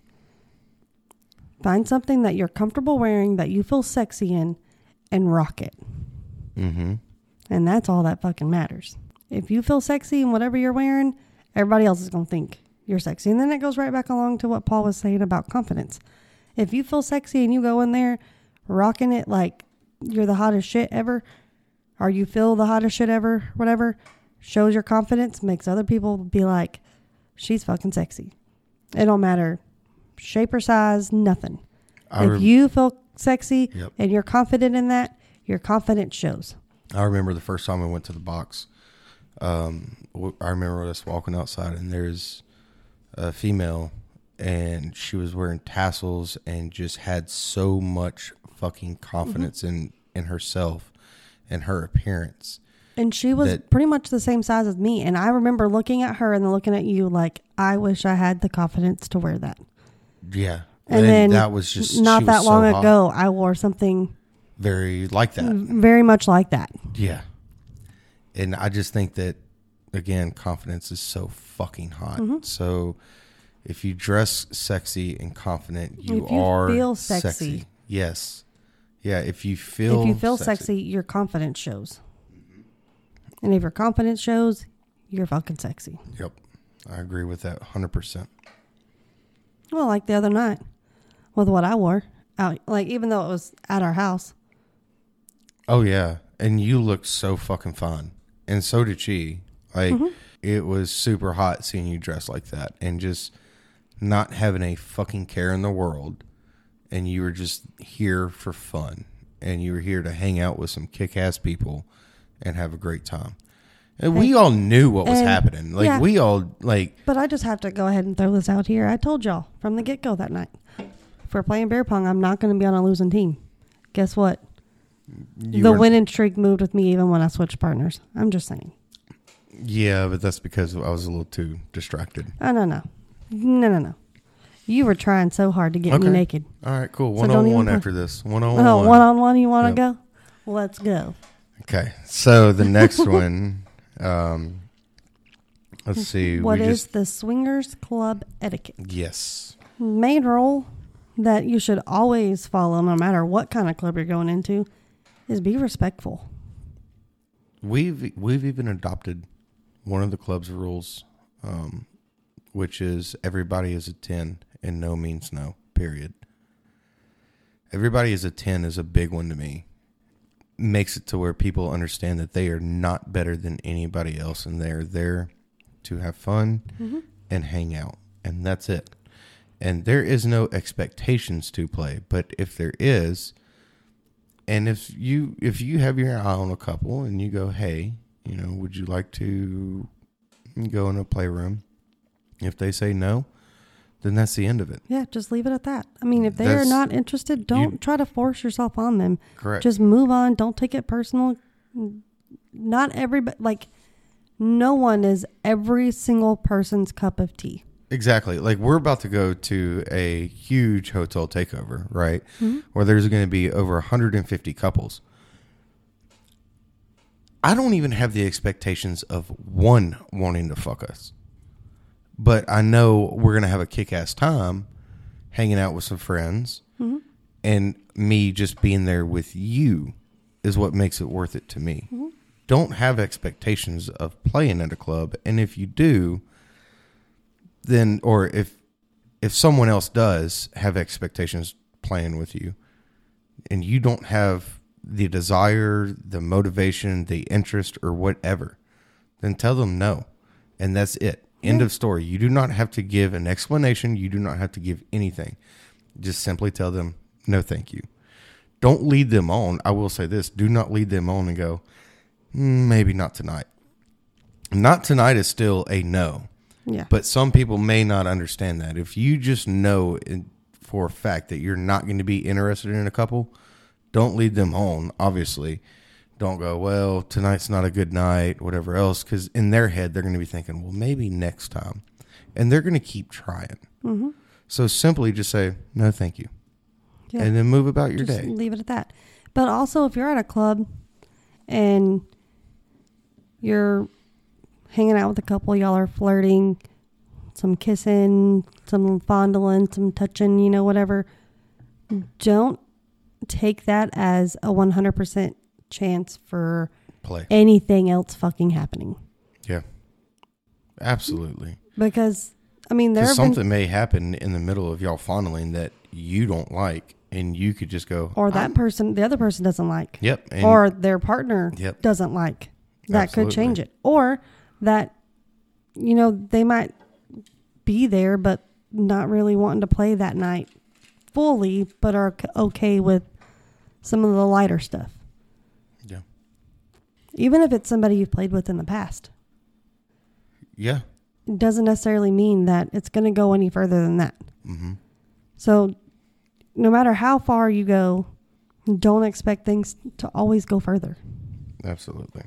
[SPEAKER 5] Find something that you're comfortable wearing, that you feel sexy in, and rock it. Mm-hmm. And that's all that fucking matters. If you feel sexy in whatever you're wearing, everybody else is going to think you're sexy. And then it goes right back along to what Paul was saying about confidence. If you feel sexy and you go in there rocking it like you're the hottest shit ever, or you feel the hottest shit ever, whatever, shows your confidence, makes other people be like, she's fucking sexy. It don't matter shape or size, nothing. If you feel sexy and you're confident in that, your confidence shows.
[SPEAKER 1] I remember the first time I went to the box. I remember us walking outside and there's a female and she was wearing tassels and just had so much fucking confidence in herself and her appearance.
[SPEAKER 5] And she was pretty much the same size as me. And I remember looking at her and then looking at you like, I wish I had the confidence to wear that.
[SPEAKER 1] Yeah.
[SPEAKER 5] And then
[SPEAKER 1] that was just
[SPEAKER 5] not that long ago, I wore something
[SPEAKER 1] very like that.
[SPEAKER 5] Very much like that.
[SPEAKER 1] Yeah. And I just think that, again, confidence is so fucking hot. So if you dress sexy and confident, you feel sexy. Yes. Yeah. If you feel
[SPEAKER 5] sexy, your confidence shows. And if your confidence shows, you're fucking sexy.
[SPEAKER 1] Yep. I agree with that 100%.
[SPEAKER 5] Well, like the other night with what I wore out, like even though it was at our house.
[SPEAKER 1] Oh, yeah. And you looked so fucking fine. And so did she. Like, it was super hot seeing you dressed like that and just not having a fucking care in the world. And you were just here for fun. And you were here to hang out with some kick-ass people and have a great time. And we all knew what was happening. Like, we all, like...
[SPEAKER 5] But I just have to go ahead and throw this out here. I told y'all from the get-go that night. If we're playing beer pong, I'm not going to be on a losing team. Guess what? The winning streak moved with me even when I switched partners. I'm just saying.
[SPEAKER 1] Yeah, but that's because I was a little too distracted.
[SPEAKER 5] Oh, no. You were trying so hard to get me naked.
[SPEAKER 1] All right, cool. One-on-one after this. One-on-one.
[SPEAKER 5] Oh, one-on-one, you want to go? Let's go.
[SPEAKER 1] Okay, so the next one, let's see.
[SPEAKER 5] What is the Swingers Club etiquette?
[SPEAKER 1] Yes.
[SPEAKER 5] Main rule that you should always follow, no matter what kind of club you're going into, is be respectful.
[SPEAKER 1] We've even adopted one of the club's rules, which is everybody is a 10 and no means no, period. Everybody is a 10 is a big one to me. Makes it to where people understand that they are not better than anybody else and they're there to have fun and hang out. And that's it. And there is no expectations to play. But if there is, and if you have your eye on a couple and you go, hey, would you like to go in a playroom? If they say no, then that's the end of it.
[SPEAKER 5] Yeah, just leave it at that. I mean, if they are not interested, don't try to force yourself on them.
[SPEAKER 1] Correct.
[SPEAKER 5] Just move on. Don't take it personal. Not everybody, like, no one is every single person's cup of tea.
[SPEAKER 1] Exactly. Like, we're about to go to a huge hotel takeover, right? Where there's going to be over 150 couples. I don't even have the expectations of one wanting to fuck us. But I know we're going to have a kick-ass time, hanging out with some friends, and me just being there with you is what makes it worth it to me. Don't have expectations of playing at a club, and if you do, then, or if someone else does have expectations playing with you, and you don't have the desire, the motivation, the interest, or whatever, then tell them no, and that's it. End of story. You do not have to give an explanation. You do not have to give anything. Just simply tell them no, thank you. Don't lead them on. I will say this. Do not lead them on and go, maybe not tonight. Not tonight is still a no.
[SPEAKER 5] Yeah.
[SPEAKER 1] But some people may not understand that. If you just know for a fact that you're not going to be interested in a couple, don't lead them on, obviously. Don't go, well, tonight's not a good night, whatever else, because in their head, they're going to be thinking, well, maybe next time. And they're going to keep trying. So simply just say, no, thank you.
[SPEAKER 5] Yeah.
[SPEAKER 1] And then move about your
[SPEAKER 5] Just
[SPEAKER 1] day.
[SPEAKER 5] leave it at that. But also, if you're at a club and you're hanging out with a couple, y'all are flirting, some kissing, some fondling, some touching, whatever, don't take that as a 100% chance for
[SPEAKER 1] Play.
[SPEAKER 5] anything else fucking happening.
[SPEAKER 1] Yeah. Absolutely.
[SPEAKER 5] Because, there have been...
[SPEAKER 1] something may happen in the middle of y'all fondling that you don't like, and you could just go...
[SPEAKER 5] Or that person, the other person doesn't like.
[SPEAKER 1] Yep. And
[SPEAKER 5] Or their partner
[SPEAKER 1] Yep.
[SPEAKER 5] doesn't like. That
[SPEAKER 1] Absolutely.
[SPEAKER 5] could change it. Or that, they might be there, but not really wanting to play that night fully, but are okay with some of the lighter stuff.
[SPEAKER 1] Yeah.
[SPEAKER 5] Even if it's somebody you've played with in the past.
[SPEAKER 1] Yeah.
[SPEAKER 5] It doesn't necessarily mean that it's going to go any further than that. So no matter how far you go, don't expect things to always go further.
[SPEAKER 1] Absolutely.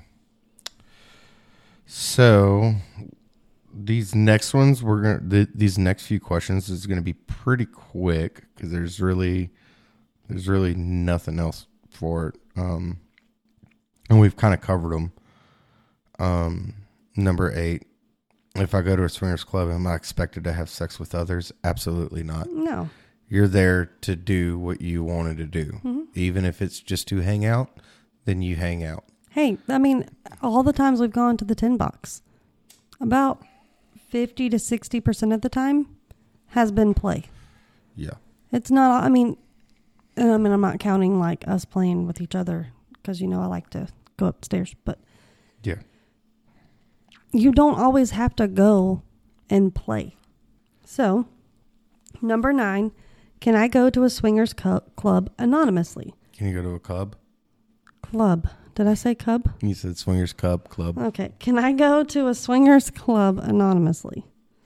[SPEAKER 1] So these next ones, these next few questions is going to be pretty quick because there's really nothing else for it. And we've kind of covered them. Number 8, if I go to a swingers club, am I expected to have sex with others? Absolutely not.
[SPEAKER 5] No.
[SPEAKER 1] You're there to do what you wanted to do. Even if it's just to hang out, then you hang out.
[SPEAKER 5] Hey, all the times we've gone to the Tin Box, about 50 to 60% of the time has been play.
[SPEAKER 1] Yeah.
[SPEAKER 5] It's not, I'm not counting like us playing with each other because, I like to go upstairs, but
[SPEAKER 1] Yeah.
[SPEAKER 5] you don't always have to go and play. So, number 9, can I go to a swingers club anonymously?
[SPEAKER 1] Can you go to a club?
[SPEAKER 5] Club. Did I say cub?
[SPEAKER 1] You said swingers club.
[SPEAKER 5] Okay. Can I go to a swingers club anonymously?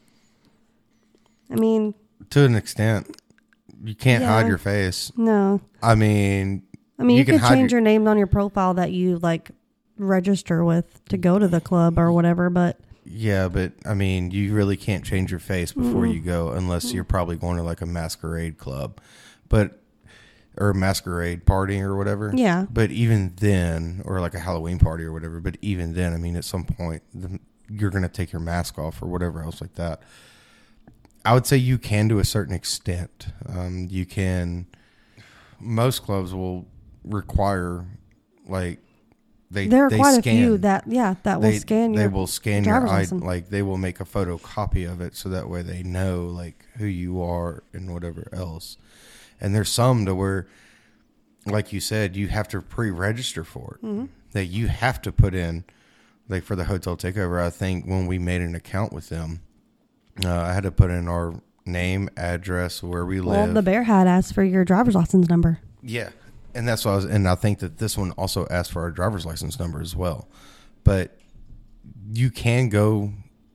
[SPEAKER 5] To
[SPEAKER 1] an extent, you can't
[SPEAKER 5] Yeah.
[SPEAKER 1] hide your face.
[SPEAKER 5] No.
[SPEAKER 1] You
[SPEAKER 5] You
[SPEAKER 1] can
[SPEAKER 5] could
[SPEAKER 1] hide
[SPEAKER 5] change your name on your profile that you register with to go to the club or whatever, but
[SPEAKER 1] Yeah, but you really can't change your face before you go unless you're probably going to like a masquerade club, or a masquerade party or whatever.
[SPEAKER 5] Yeah.
[SPEAKER 1] But even then, or like a Halloween party or whatever, but even then, at some point, you're going to take your mask off or whatever else like that. I would say you can to a certain extent. You can. Most clubs will require
[SPEAKER 5] there are quite
[SPEAKER 1] scan.
[SPEAKER 5] a few that will scan your
[SPEAKER 1] They will scan your
[SPEAKER 5] driver's
[SPEAKER 1] ID.
[SPEAKER 5] license.
[SPEAKER 1] They will make a photocopy of it so that way they know who you are and whatever else. And there's some to where, like you said, you have to pre-register for it. That you have to put in, for the Hotel Takeover. I think when we made an account with them, I had to put in our name, address, where we live.
[SPEAKER 5] Well, the Bear Hat asks for your driver's license number.
[SPEAKER 1] Yeah. And that's what and I think that this one also asked for our driver's license number as well. But you can go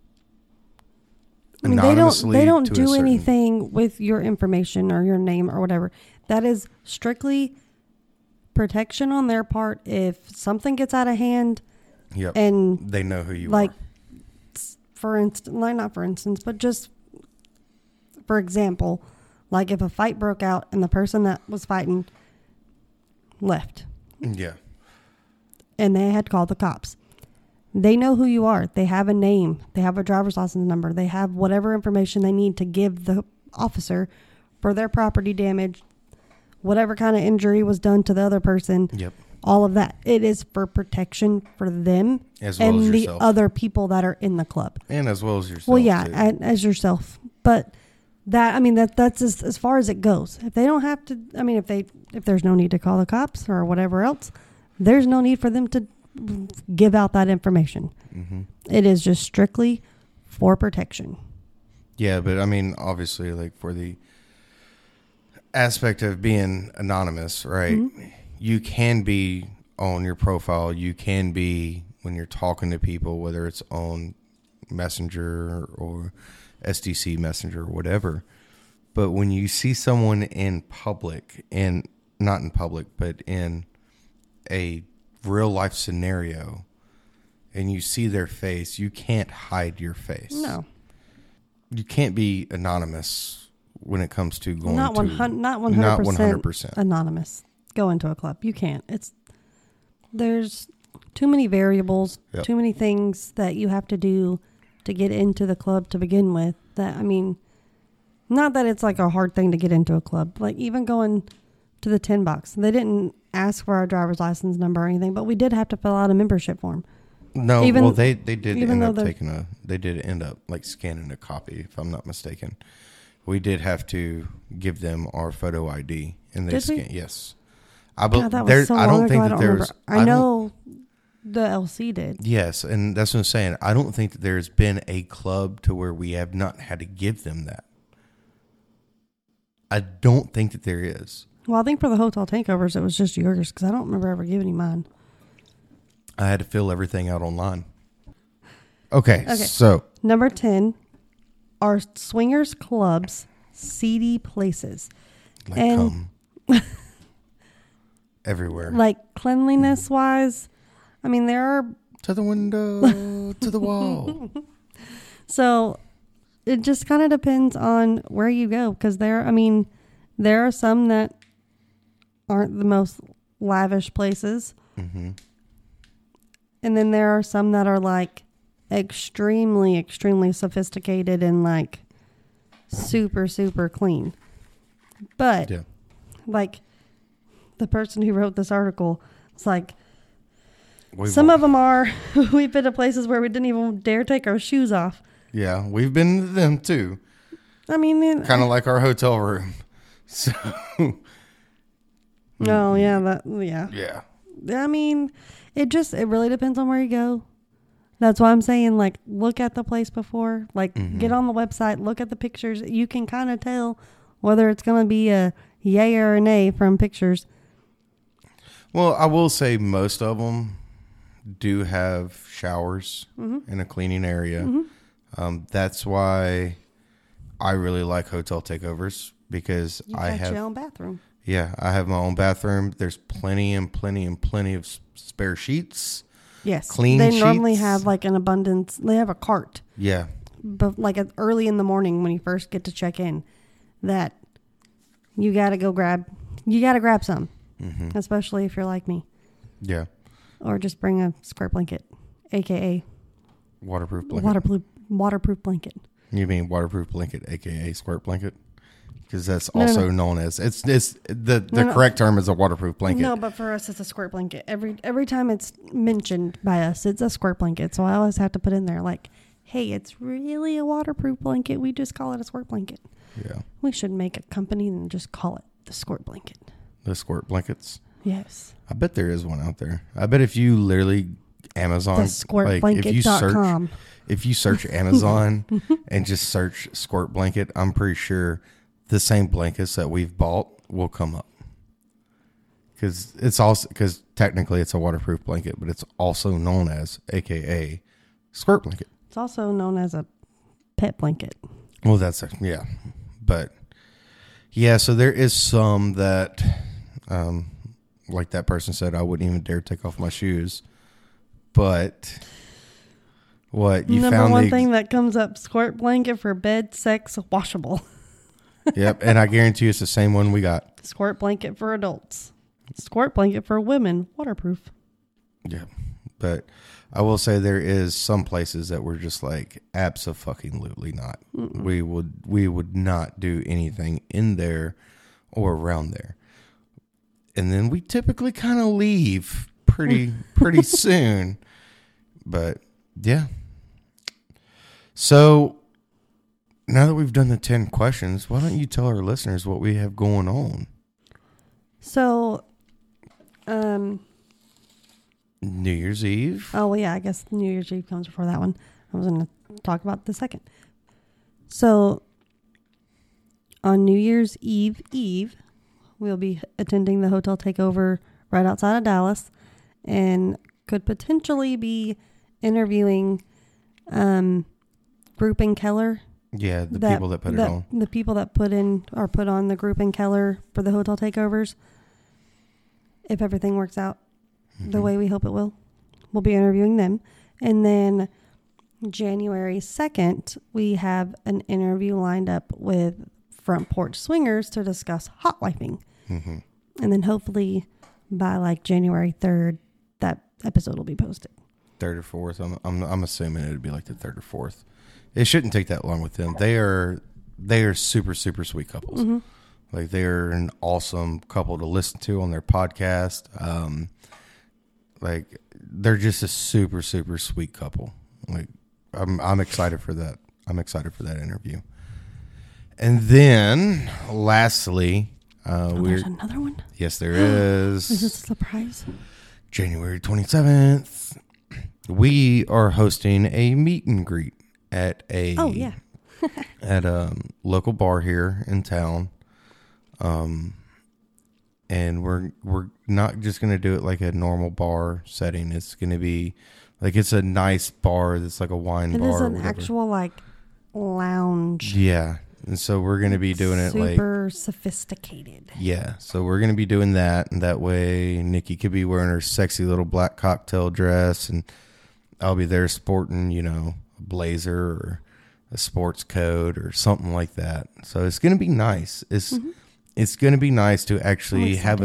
[SPEAKER 1] anonymously.
[SPEAKER 5] They don't
[SPEAKER 1] to a
[SPEAKER 5] do
[SPEAKER 1] certain-
[SPEAKER 5] anything with your information or your name or whatever. That is strictly protection on their part. If something gets out of hand,
[SPEAKER 1] Yep.
[SPEAKER 5] and
[SPEAKER 1] they know who you are.
[SPEAKER 5] For instance, not for instance, but just for example, if a fight broke out and the person that was fighting left.
[SPEAKER 1] Yeah.
[SPEAKER 5] And they had called the cops. They know who you are. They have a name. They have a driver's license number. They have whatever information they need to give the officer for their property damage, whatever kind of injury was done to the other person.
[SPEAKER 1] Yep.
[SPEAKER 5] All of that. It is for protection for them
[SPEAKER 1] As well
[SPEAKER 5] and
[SPEAKER 1] as
[SPEAKER 5] the
[SPEAKER 1] yourself.
[SPEAKER 5] other people that are in the club.
[SPEAKER 1] And as well as yourself.
[SPEAKER 5] Well, yeah,
[SPEAKER 1] too.
[SPEAKER 5] as yourself. But that's as far as it goes. If they don't have to, if there's no need to call the cops or whatever else, there's no need for them to give out that information.
[SPEAKER 1] Mm-hmm.
[SPEAKER 5] It is just strictly for protection.
[SPEAKER 1] Yeah, but obviously, like for the aspect of being anonymous, right? Mm-hmm. You can be on your profile. You can be when you're talking to people, whether it's on Messenger or SDC Messenger or whatever. But when you see someone in public, and not in public, but in a real life scenario, and you see their face, you can't hide your face.
[SPEAKER 5] No.
[SPEAKER 1] You can't be anonymous when it comes to going
[SPEAKER 5] not 100% anonymous. Go into a club. You can't. There's too many variables,
[SPEAKER 1] Yep.
[SPEAKER 5] too many things that you have to do to get into the club to begin with. Not that it's like a hard thing to get into a club. Like even going to the 10 box, they didn't ask for our driver's license number or anything, but we did have to fill out a membership form.
[SPEAKER 1] No, they did end up scanning a copy, if I'm not mistaken. We did have to give them our photo ID, and they scanned. Yes,
[SPEAKER 5] that was so long ago. I don't remember. I know the LC did.
[SPEAKER 1] Yes, and that's what I'm saying. I don't think that there's been a club to where we have not had to give them that. I don't think that there is.
[SPEAKER 5] Well, I think for the hotel takeovers, it was just yours because I don't remember ever giving you mine.
[SPEAKER 1] I had to fill everything out online. Okay, so
[SPEAKER 5] number 10 are swingers clubs, seedy places.
[SPEAKER 1] Everywhere.
[SPEAKER 5] Like cleanliness wise, there are
[SPEAKER 1] to the window, to the wall.
[SPEAKER 5] So it just kind of depends on where you go because there are some that aren't the most lavish places. Mm-hmm. And then there are some that are like extremely, extremely sophisticated and like super, super clean. But like the person who wrote this article, it's like some of them are, we've been to places where we didn't even dare take our shoes off.
[SPEAKER 1] Yeah, we've been to them too. Kind of like our hotel room. So.
[SPEAKER 5] Oh, yeah.
[SPEAKER 1] Yeah.
[SPEAKER 5] It really depends on where you go. That's why I'm saying, like, look at the place before. Like, get on the website, look at the pictures. You can kind of tell whether it's going to be a yay or a nay from pictures.
[SPEAKER 1] Well, I will say most of them do have showers and a cleaning area. Mm-hmm. That's why I really like hotel takeovers because I have
[SPEAKER 5] your own bathroom.
[SPEAKER 1] Yeah, I have my own bathroom. There's plenty of spare sheets.
[SPEAKER 5] Yes.
[SPEAKER 1] Clean
[SPEAKER 5] They
[SPEAKER 1] sheets.
[SPEAKER 5] normally have like an abundance. They have a cart.
[SPEAKER 1] Yeah.
[SPEAKER 5] But like early in the morning when you first get to check in, that you got to grab some, especially if you're like me.
[SPEAKER 1] Yeah.
[SPEAKER 5] Or just bring a squirt blanket, a.k.a.
[SPEAKER 1] waterproof blanket.
[SPEAKER 5] Waterproof blanket.
[SPEAKER 1] You mean waterproof blanket, a.k.a. squirt blanket? Because that's also known as it's the correct term is a waterproof blanket.
[SPEAKER 5] No, but for us it's a squirt blanket. Every time it's mentioned by us, it's a squirt blanket. So I always have to put in there like, hey, it's really a waterproof blanket. We just call it a squirt blanket.
[SPEAKER 1] Yeah. We
[SPEAKER 5] should make a company and just call it the squirt blanket.
[SPEAKER 1] The squirt blankets?
[SPEAKER 5] Yes.
[SPEAKER 1] I bet there is one out there. I bet if you literally Amazon
[SPEAKER 5] squirtblanket.com.
[SPEAKER 1] If you search Amazon and just search squirt blanket, I'm pretty sure the same blankets that we've bought will come up. Because technically it's a waterproof blanket, but it's also known as AKA squirt blanket.
[SPEAKER 5] It's also known as a pet blanket.
[SPEAKER 1] Well, yeah. But yeah, so there is some that, like that person said, I wouldn't even dare take off my shoes. But what you
[SPEAKER 5] Number
[SPEAKER 1] found
[SPEAKER 5] one thing that comes up: squirt blanket for bed, sex, washable.
[SPEAKER 1] Yep, and I guarantee you it's the same one we got.
[SPEAKER 5] Squirt blanket for adults. Squirt blanket for women, waterproof.
[SPEAKER 1] Yeah, but I will say there is some places that we're just like abso-fucking-lutely not. We would not do anything in there or around there. And then we typically kind of leave pretty soon. But yeah. So now that we've done the 10 questions, why don't you tell our listeners what we have going on?
[SPEAKER 5] So,
[SPEAKER 1] New Year's Eve.
[SPEAKER 5] Oh, well, yeah, I guess New Year's Eve comes before that one. I was going to talk about the second. So, on New Year's Eve, we'll be attending the Hotel Takeover right outside of Dallas and could potentially be interviewing Group in Keller.
[SPEAKER 1] Yeah, the people that put it on.
[SPEAKER 5] The people that put on the Group in Keller for the Hotel Takeovers. If everything works out the way we hope it will, we'll be interviewing them. And then January 2nd, we have an interview lined up with Front Porch Swingers to discuss hot wifing. Mm-hmm. And then hopefully by like January 3rd, that episode will be posted.
[SPEAKER 1] 3rd or 4th. I'm assuming it would be like the 3rd or 4th. It shouldn't take that long with them. They are super, super sweet couples. Mm-hmm. Like, they're an awesome couple to listen to on their podcast. Like, they're just a super, super sweet couple. Like, I'm excited for that. I'm excited for that interview. And then, lastly,
[SPEAKER 5] there's another one?
[SPEAKER 1] Yes, there is.
[SPEAKER 5] Is this a surprise?
[SPEAKER 1] January 27th, we are hosting a meet and greet at a at a local bar here in town. And we're not just going to do it like a normal bar setting. It's going to be like, it's a nice bar that's like a wine bar.
[SPEAKER 5] It is an actual like lounge.
[SPEAKER 1] Yeah. And so we're going to be doing it like
[SPEAKER 5] super sophisticated.
[SPEAKER 1] Yeah. So we're going to be doing that. And that way Nikki could be wearing her sexy little black cocktail dress, and I'll be there sporting, a blazer or a sports coat or something like that. So it's going to be nice. It's going to be nice to actually have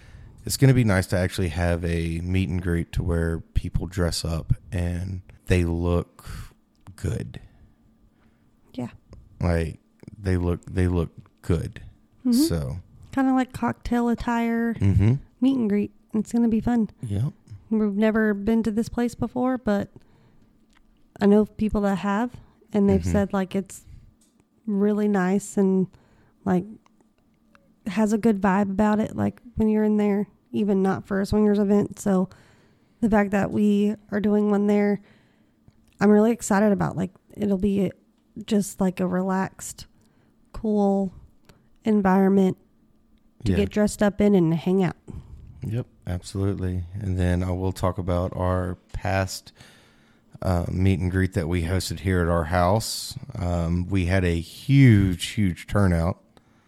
[SPEAKER 1] a meet and greet to where people dress up and they look good.
[SPEAKER 5] Yeah.
[SPEAKER 1] Like, they look good. Mm-hmm. So
[SPEAKER 5] kind of like cocktail attire, meet and greet. It's going to be fun.
[SPEAKER 1] Yep.
[SPEAKER 5] We've never been to this place before, but I know people that have, and they've said like it's really nice and like has a good vibe about it, like when you're in there, even not for a swingers event. So the fact that we are doing one there, I'm really excited about. Like, it'll be just like a relaxed, cool environment to get dressed up in and hang out.
[SPEAKER 1] Yep, absolutely. And then I will talk about our past meet and greet that we hosted here at our house. We had a huge turnout.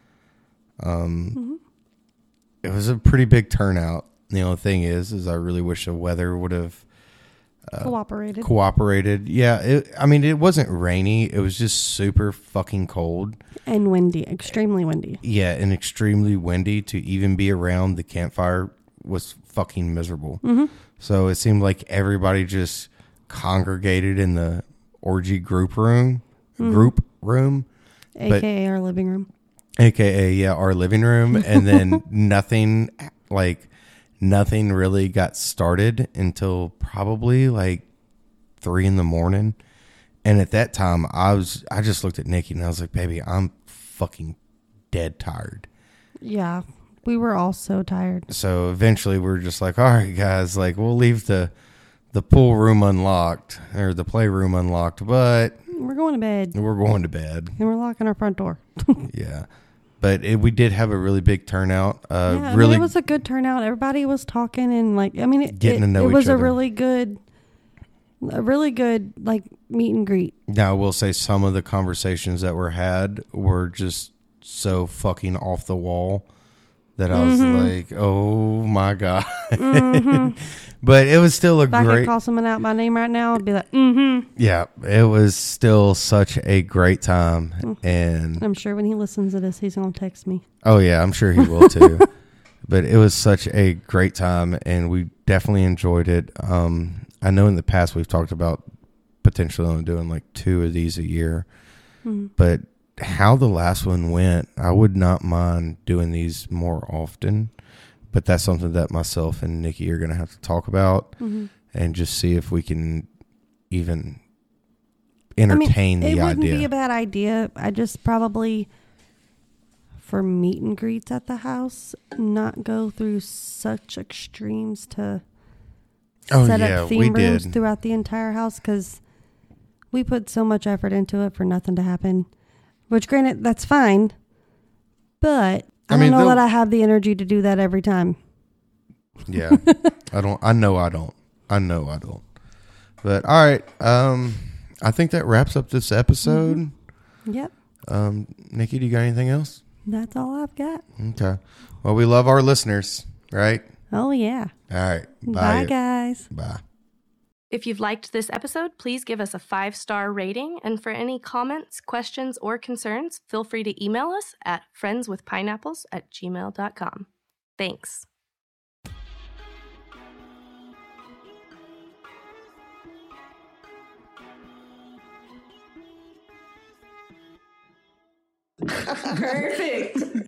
[SPEAKER 1] It was a pretty big turnout. The only thing is I really wish the weather would have cooperated. Yeah. It wasn't rainy. It was just super fucking cold
[SPEAKER 5] and windy, extremely windy.
[SPEAKER 1] Yeah. And extremely windy. To even be around the campfire was fucking miserable. Mm-hmm. So it seemed like everybody just congregated in the orgy group room,
[SPEAKER 5] AKA our living room.
[SPEAKER 1] AKA, our living room. And then nothing really got started until probably like 3 a.m. And at that time, I just looked at Nikki and I was like, baby, I'm fucking dead tired.
[SPEAKER 5] Yeah, we were all so tired.
[SPEAKER 1] So eventually we're just like, all right, guys, like, we'll leave the pool room unlocked, or the playroom unlocked, but
[SPEAKER 5] we're going to bed.
[SPEAKER 1] And
[SPEAKER 5] we're locking our front door.
[SPEAKER 1] Yeah. But we did have a really big turnout.
[SPEAKER 5] It was a good turnout. Everybody was talking and getting to know each other. It was a really good like meet and greet.
[SPEAKER 1] Now, I will say some of the conversations that were had were just so fucking off the wall that I was like, oh my God. But it was still
[SPEAKER 5] if I could call someone out by name right now, I'd be like,
[SPEAKER 1] Yeah, it was still such a great time. And
[SPEAKER 5] I'm sure when he listens to this, he's going to text me.
[SPEAKER 1] Oh, yeah, I'm sure he will too. But it was such a great time, and we definitely enjoyed it. I know in the past we've talked about potentially only doing like 2 of these a year, but how the last one went, I would not mind doing these more often, but that's something that myself and Nikki are going to have to talk about and just see if we can even entertain the idea.
[SPEAKER 5] It wouldn't be a bad idea. I just probably, for meet and greets at the house, not go through such extremes to set up theme rooms throughout the entire house, because we put so much effort into it for nothing to happen. Which, granted, that's fine, but I don't know that I have the energy to do that every time.
[SPEAKER 1] Yeah, I know I don't. But all right, I think that wraps up this episode.
[SPEAKER 5] Yep.
[SPEAKER 1] Nikki, do you got anything else?
[SPEAKER 5] That's all I've got.
[SPEAKER 1] Okay. Well, we love our listeners, right?
[SPEAKER 5] Oh, yeah.
[SPEAKER 1] All right.
[SPEAKER 5] Bye guys.
[SPEAKER 1] Bye.
[SPEAKER 2] If you've liked this episode, please give us a 5-star rating. And for any comments, questions, or concerns, feel free to email us at friendswithpineapples@gmail.com. Thanks.
[SPEAKER 4] Perfect.